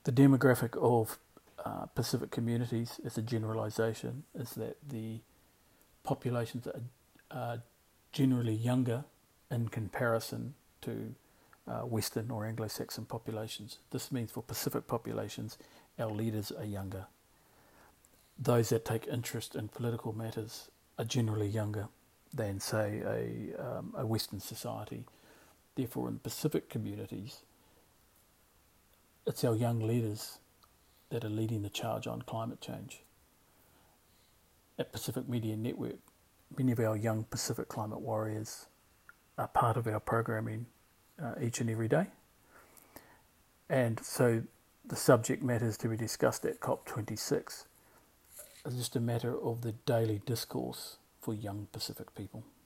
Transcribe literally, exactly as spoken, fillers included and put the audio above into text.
The demographic of uh, Pacific communities, as a generalisation, is that the populations are, are generally younger in comparison to uh, Western or Anglo-Saxon populations. This means for Pacific populations, our leaders are younger. Those that take interest in political matters are generally younger than, say, a, um, a Western society. Therefore, in Pacific communities, it's our young leaders that are leading the charge on climate change. At Pacific Media Network, many of our young Pacific climate warriors are part of our programming uh, each and every day. And so the subject matters to be discussed at COP twenty-six is just a matter of the daily discourse for young Pacific people.